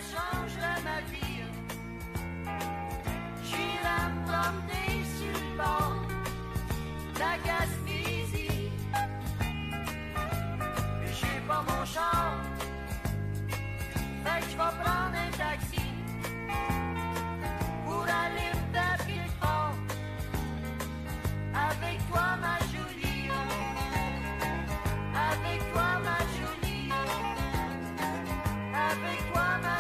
changerait ma vie. J'irais me promener sur le bord de la Gaspésie. J'ai pas mon char, fait que je vais prendre un taxi pour aller me taper le fort avec toi ma jolie, avec toi ma jolie, avec toi ma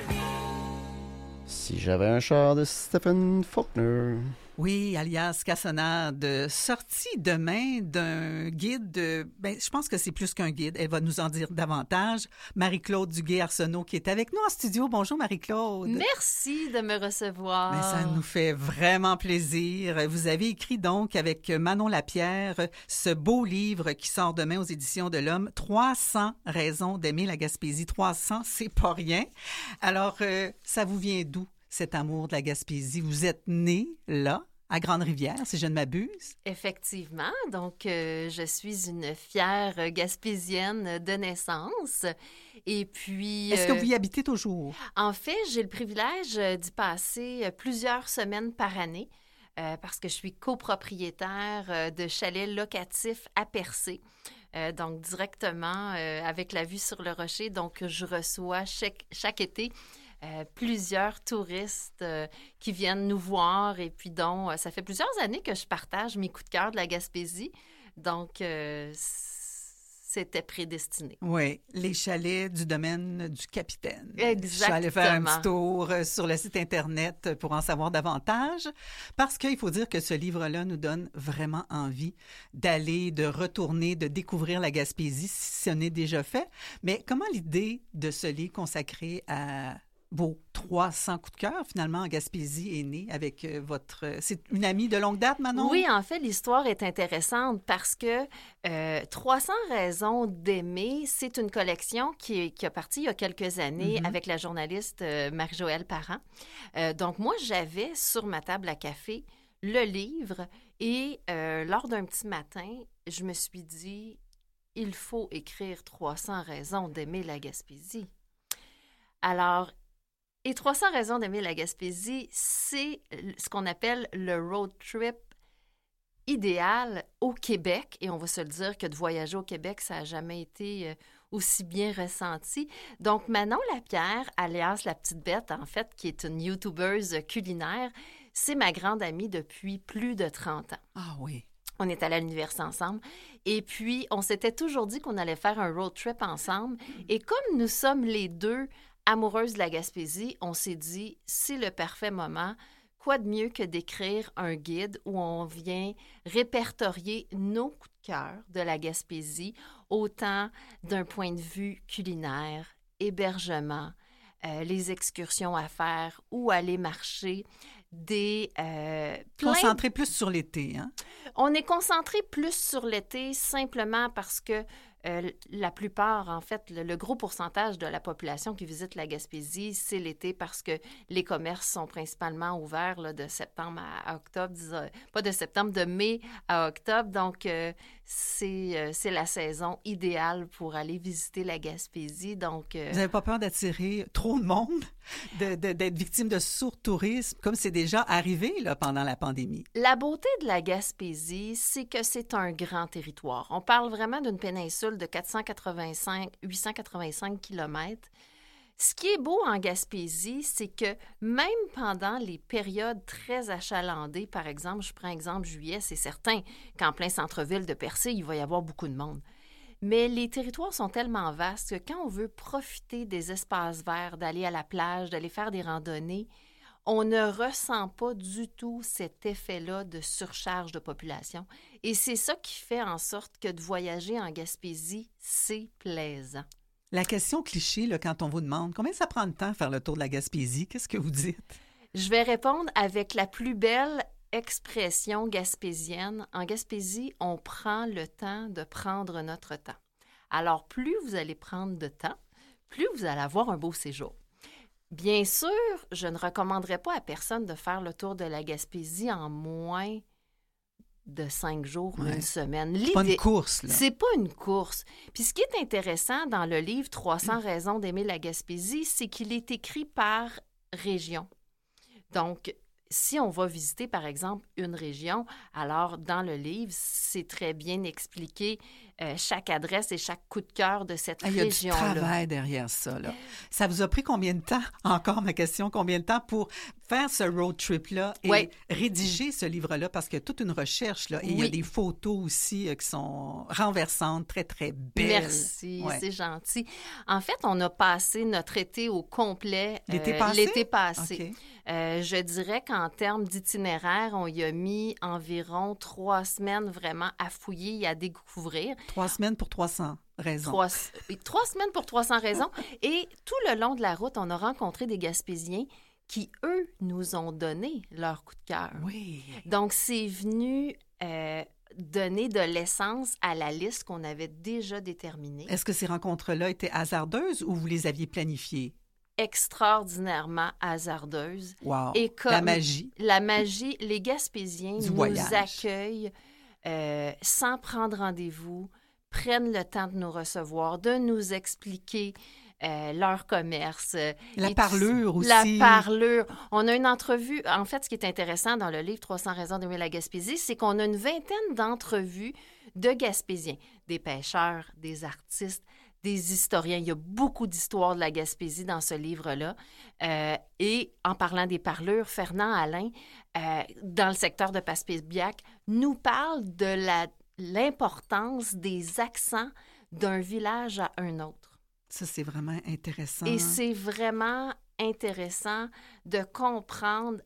jolie. Si j'avais un char de Stephen Faulkner. Oui, alias Cassonade, sorti demain d'un guide, je pense que c'est plus qu'un guide, elle va nous en dire davantage. Marie-Claude Duguay-Arsenault qui est avec nous en studio. Bonjour Marie-Claude. Merci de me recevoir. Mais ça nous fait vraiment plaisir. Vous avez écrit donc avec Manon Lapierre ce beau livre qui sort demain aux éditions de l'Homme, 300 raisons d'aimer la Gaspésie. 300, c'est pas rien. Alors, ça vous vient d'où? Cet amour de la Gaspésie. Vous êtes né là, à Grande-Rivière, si je ne m'abuse. Effectivement. Donc, je suis une fière Gaspésienne de naissance. Et puis... Est-ce que vous y habitez toujours? En fait, j'ai le privilège d'y passer plusieurs semaines par année parce que je suis copropriétaire de chalets locatifs à Percé. Donc, directement avec la vue sur le rocher. Donc, je reçois chaque été plusieurs touristes qui viennent nous voir et puis dont ça fait plusieurs années que je partage mes coups de cœur de la Gaspésie. Donc, c'était prédestiné. Oui, les chalets du domaine du capitaine. Exactement. Je suis allée faire un petit tour sur le site Internet pour en savoir davantage parce qu'il faut dire que ce livre-là nous donne vraiment envie d'aller, de retourner, de découvrir la Gaspésie si ce n'est déjà fait. Mais comment l'idée de ce livre consacré à vos 300 coups de cœur, finalement, en Gaspésie, est née avec votre... C'est une amie de longue date, Manon? Oui, en fait, l'histoire est intéressante parce que 300 raisons d'aimer, c'est une collection qui a parti il y a quelques années avec la journaliste Marie-Joëlle Parent. Donc, moi, j'avais sur ma table à café le livre et lors d'un petit matin, je me suis dit, il faut écrire 300 raisons d'aimer la Gaspésie. Alors, et 300 raisons d'aimer la Gaspésie, c'est ce qu'on appelle le road trip idéal au Québec. Et on va se le dire que de voyager au Québec, ça n'a jamais été aussi bien ressenti. Donc, Manon Lapierre, alias La Petite Bête, en fait, qui est une YouTubeuse culinaire, c'est ma grande amie depuis plus de 30 ans. Ah oui. On est allés à l'université ensemble. Et puis, on s'était toujours dit qu'on allait faire un road trip ensemble. Et comme nous sommes les deux amoureuses de la Gaspésie, on s'est dit, c'est le parfait moment. Quoi de mieux que d'écrire un guide où on vient répertorier nos coups de cœur de la Gaspésie, autant d'un point de vue culinaire, hébergement, les excursions à faire, où aller marcher, Concentré plus sur l'été, hein? On est concentré plus sur l'été simplement parce que la plupart, en fait, le gros pourcentage de la population qui visite la Gaspésie, c'est l'été parce que les commerces sont principalement ouverts là, de septembre à octobre, pas de septembre, de mai à octobre. Donc, c'est la saison idéale pour aller visiter la Gaspésie. Donc, vous n'avez pas peur d'attirer trop de monde, d'être victime de surtourisme, comme c'est déjà arrivé là, pendant la pandémie? La beauté de la Gaspésie, c'est que c'est un grand territoire. On parle vraiment d'une péninsule de 885 kilomètres. Ce qui est beau en Gaspésie, c'est que même pendant les périodes très achalandées, par exemple, je prends exemple juillet, c'est certain qu'en plein centre-ville de Percé, il va y avoir beaucoup de monde. Mais les territoires sont tellement vastes que quand on veut profiter des espaces verts, d'aller à la plage, d'aller faire des randonnées, on ne ressent pas du tout cet effet-là de surcharge de population. Et c'est ça qui fait en sorte que de voyager en Gaspésie, c'est plaisant. La question cliché, là, quand on vous demande combien ça prend de temps à faire le tour de la Gaspésie, qu'est-ce que vous dites? Je vais répondre avec la plus belle expression gaspésienne. En Gaspésie, on prend le temps de prendre notre temps. Alors, plus vous allez prendre de temps, plus vous allez avoir un beau séjour. Bien sûr, je ne recommanderais pas à personne de faire le tour de la Gaspésie en moins de 5 jours ou Ouais. une semaine. C'est pas une course, là. C'est pas une course. Puis ce qui est intéressant dans le livre 300 raisons d'aimer la Gaspésie, c'est qu'il est écrit par région. Donc, si on va visiter, par exemple, une région, alors dans le livre, c'est très bien expliqué chaque adresse et chaque coup de cœur de cette Ah, il y a du région-là. travail derrière ça, là. Ça vous a pris combien de temps, encore ma question, combien de temps pour faire ce road trip-là et Ouais. rédiger ce livre-là? Parce qu'il y a toute une recherche, là, et il y a Oui. des photos aussi qui sont renversantes, très, très belles. Merci, Ouais. c'est gentil. En fait, on a passé notre été au complet. L'été passé? L'été passé. OK. Je dirais qu'en termes d'itinéraire, on y a mis environ 3 semaines vraiment à fouiller et à découvrir. 3 semaines pour 300 raisons. 3 semaines pour 300 raisons. Et tout le long de la route, on a rencontré des Gaspésiens qui, eux, nous ont donné leur coup de cœur. Oui. Donc, c'est venu donner de l'essence à la liste qu'on avait déjà déterminée. Est-ce que ces rencontres-là étaient hasardeuses ou vous les aviez planifiées? Extraordinairement hasardeuse. Wow. Et comme La magie. La magie, les Gaspésiens Du nous voyage. accueillent sans prendre rendez-vous, prennent le temps de nous recevoir, de nous expliquer leur commerce. La Et parlure aussi. La parlure. On a une entrevue. En fait, ce qui est intéressant dans le livre 300 raisons d'aimer la Gaspésie, c'est qu'on a une vingtaine d'entrevues de Gaspésiens, des pêcheurs, des artistes, des historiens. Il y a beaucoup d'histoires de la Gaspésie dans ce livre-là. Et en parlant des parlures, Fernand Alain, dans le secteur de Passepébiac, nous parle de l'importance des accents d'un village à un autre. Ça, c'est vraiment intéressant. Et c'est vraiment intéressant de comprendre,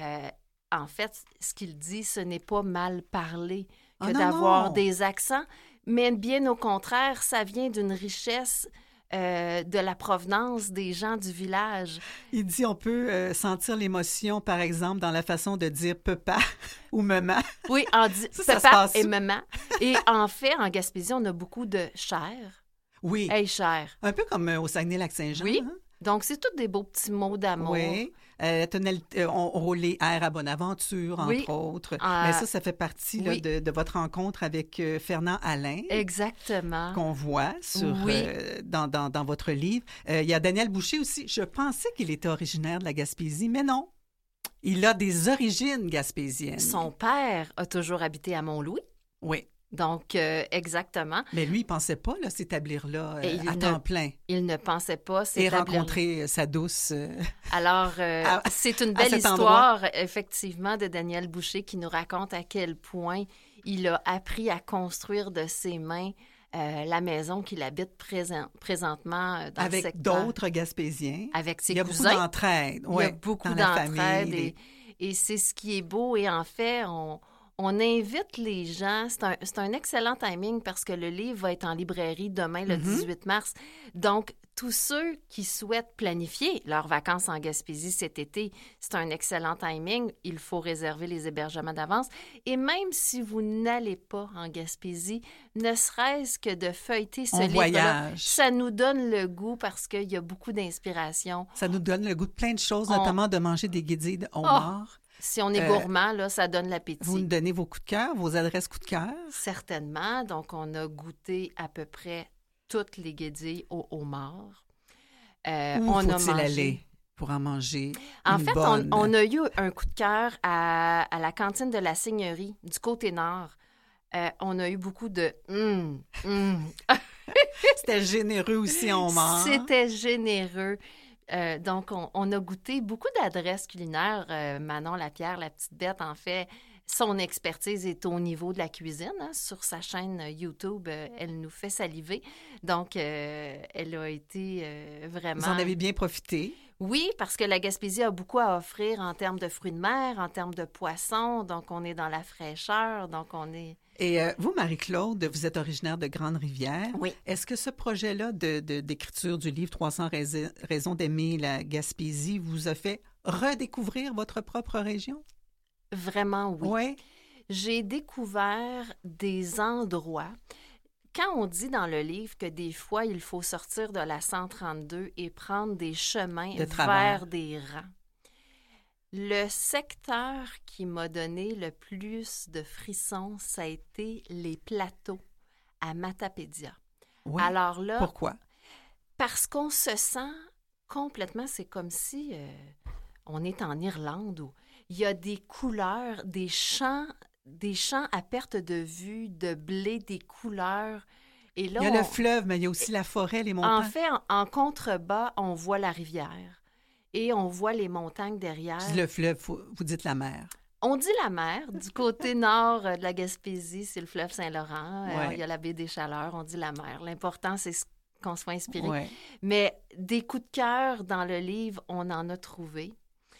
en fait, ce qu'il dit, ce n'est pas mal parler que Ah, non, d'avoir non. des accents, mais bien au contraire, ça vient d'une richesse de la provenance des gens du village. Il dit on peut sentir l'émotion, par exemple, dans la façon de dire papa ou maman. Oui, on dit Ça se papa passe et où? maman. Et en fait, en Gaspésie, on a beaucoup de chair. Oui. Hey, cher. Un peu comme au Saguenay-Lac-Saint-Jean. Oui. Hein? Donc, c'est tous des beaux petits mots d'amour. Oui. On roule les airs à Bonaventure, entre Oui. autres. Ah, Mais ça fait partie là, oui. de votre rencontre avec Fernand Alain. Exactement. Qu'on voit Oui. dans votre livre. Il y a Daniel Boucher aussi. Je pensais qu'il était originaire de la Gaspésie, mais non. Il a des origines gaspésiennes. Son père a toujours habité à Mont-Louis. Oui. Donc, exactement. Mais lui, il ne pensait pas là, s'établir là Et il à ne- temps plein Il ne pensait pas et s'établir. rencontrer sa douce. Alors, c'est une belle cet histoire, effectivement, de Daniel Boucher qui nous raconte à quel point il a appris à construire de ses mains la maison qu'il habite présentement dans le avec secteur. d'autres Gaspésiens. Avec ses Il y a beaucoup cousins. d'entraide. Il y a beaucoup d'entraide et c'est ce qui est beau. Et en fait, on invite les gens. C'est un excellent timing parce que le livre va être en librairie demain, le 18 mars. Donc, tous ceux qui souhaitent planifier leurs vacances en Gaspésie cet été, c'est un excellent timing. Il faut réserver les hébergements d'avance. Et même si vous n'allez pas en Gaspésie, ne serait-ce que de feuilleter ce On livre-là, voyage. ça nous donne le goût parce qu'il y a beaucoup d'inspiration. Ça nous donne le goût de plein de choses, On- notamment de manger des guédilles de homard. Si on est gourmand, là, ça donne l'appétit. Vous nous donnez vos coups de cœur, vos adresses coups de cœur. Certainement. Donc, on a goûté à peu près toutes les guédilles au homard. Où On a faut-il mangé. aller pour en manger En une fait, bonne? on a eu un coup de cœur à la cantine de la Seigneurie du côté nord. On a eu beaucoup de C'était généreux aussi en homard. C'était généreux. Donc, on a goûté beaucoup d'adresses culinaires. Manon Lapierre, la petite bête, en fait, son expertise est au niveau de la cuisine. Hein. Sur sa chaîne YouTube, elle nous fait saliver. Donc, elle a été vraiment... Vous en avez bien profité. Oui, parce que la Gaspésie a beaucoup à offrir en termes de fruits de mer, en termes de poissons. Donc, on est dans la fraîcheur. Donc, on est... Et vous, Marie-Claude, vous êtes originaire de Grande-Rivière. Oui. Est-ce que ce projet-là d'écriture du livre 300 raisons d'aimer la Gaspésie vous a fait redécouvrir votre propre région? Vraiment, oui. Oui. J'ai découvert des endroits. Quand on dit dans le livre que des fois, il faut sortir de la 132 et prendre des chemins De travers. vers des rangs, Le secteur qui m'a donné le plus de frissons, ça a été les plateaux à Matapédia. Oui. Alors là, Pourquoi? parce qu'on se sent complètement, c'est comme si on est en Irlande où il y a des couleurs, des champs à perte de vue, de blé, des couleurs. Et là, Il y a le fleuve, mais il y a aussi la forêt, les montagnes. en fait, en contrebas, on voit la rivière et on voit les montagnes derrière. Je dis le fleuve, vous dites la mer. On dit la mer. Du côté nord de la Gaspésie, c'est le fleuve Saint-Laurent. Ouais. Il y a la baie des Chaleurs, on dit la mer. L'important, c'est qu'on soit inspiré. Ouais. Mais des coups de cœur dans le livre, on en a trouvé,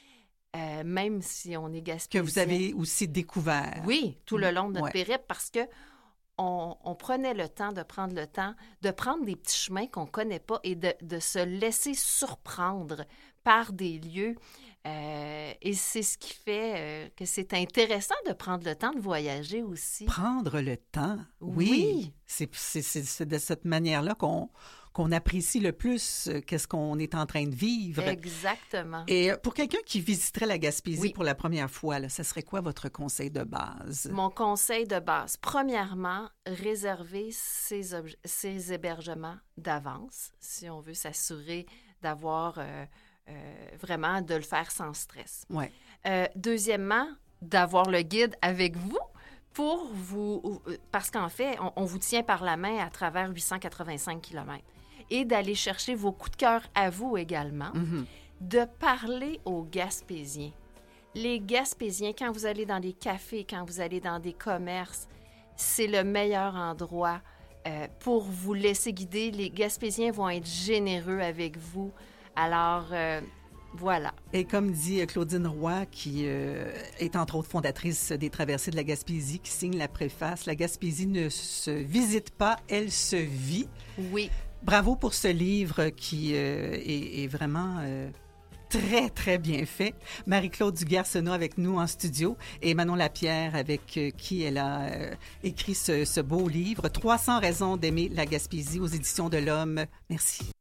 même si on est Que gaspésien. vous avez aussi découvert. Oui, tout le long de notre Ouais. périple, parce que on prenait le temps de prendre des petits chemins qu'on ne connaît pas et de se laisser surprendre par des lieux. Et c'est ce qui fait que c'est intéressant de prendre le temps de voyager aussi. Prendre le temps. Oui. C'est de cette manière-là qu'on apprécie le plus qu'est-ce qu'on est en train de vivre. Exactement. Et pour quelqu'un qui visiterait la Gaspésie Oui. pour la première fois, là, ça serait quoi votre conseil de base? Mon conseil de base, premièrement, réserver ses hébergements d'avance, si on veut s'assurer d'avoir vraiment de le faire sans stress. Ouais. Deuxièmement, d'avoir le guide avec vous pour vous... Parce qu'en fait, on vous tient par la main à travers 885 km. Et d'aller chercher vos coups de cœur à vous également. Mhm. De parler aux Gaspésiens. Les Gaspésiens, quand vous allez dans des cafés, quand vous allez dans des commerces, c'est le meilleur endroit pour vous laisser guider. Les Gaspésiens vont être généreux avec vous. Alors, voilà. Et comme dit Claudine Roy, qui est entre autres fondatrice des Traversées de la Gaspésie, qui signe la préface, la Gaspésie ne se visite pas, elle se vit. Oui. Bravo pour ce livre qui est vraiment très, très bien fait. Marie-Claude Duguay-Arsenault avec nous en studio et Manon Lapierre avec qui elle a écrit ce beau livre, 300 raisons d'aimer la Gaspésie aux éditions de l'Homme. Merci.